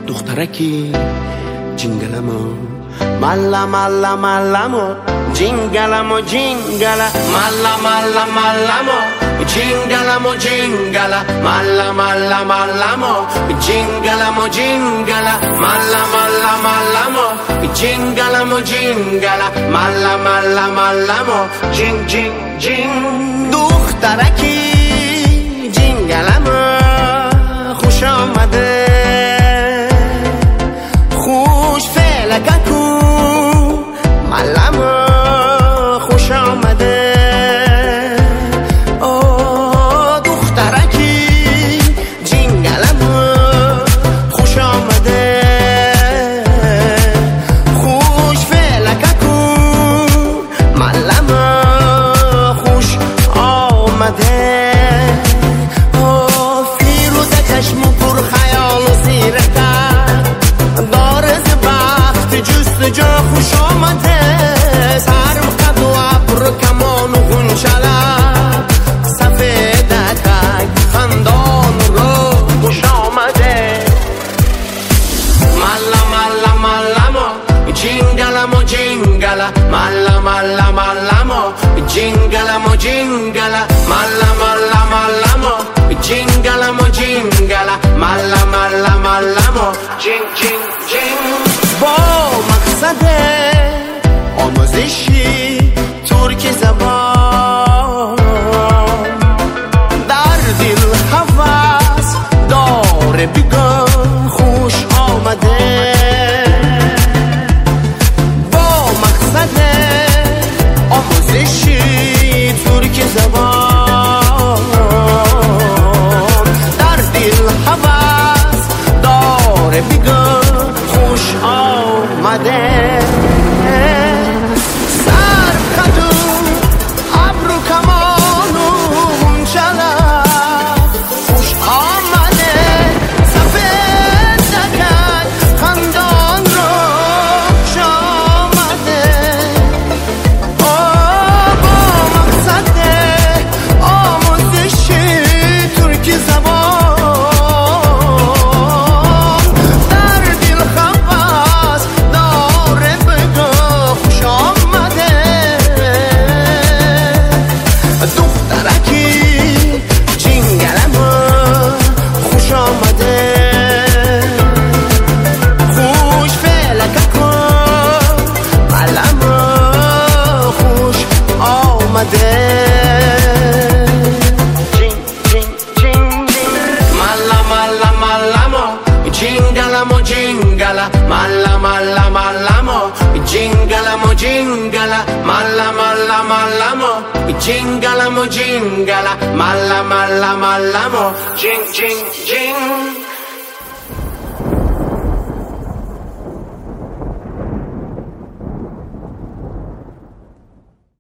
دخترکی جینگلمو مالا مالا مالامو جینگلمو جینگلا مالا مالا مالامو جینگلمو جینگلا مالا مالا مالامو جینگلمو جینگلا مالا مالا مالامو جینگلمو جینگلا مالا مالا مالامو جین جین جین دخترکی جینگلمو خوش آمده خوش فلککو مالامو خوش آمده دخترکی جینگلمو خوش آمده خوش فلککو مالامو خوش آمده چشم پر خیال و سیرتر دارز بخت جستجو خوش آمده سرم قد و ابر کمان و غنچلب سفیدکک خندان رو خوش آمده مالا مالا مالامو جینگلمو جینگلا مالا مالا مالامو جینگلمو جینگلا مالا مالا مالامو جینگلمو جینگلا مالا مالا مالامو جین جین جین با مقصد آموزشی ترک زبان در دل هوس داره بگم خوش آمده با مقصد آموزشی ترک زبان بگم خوش آمده سر خدو ابرو کمان و غنچلب خوش آمده سفیدکک خندان رو خوش آمده با مقصد آموزش ترک زبان جینگلمو جینگلا مالا مالا مالامو جینگلمو جینگلا مالا مالا مالامو جینگلمو جینگلا مالا مالا مالامو جین جین جین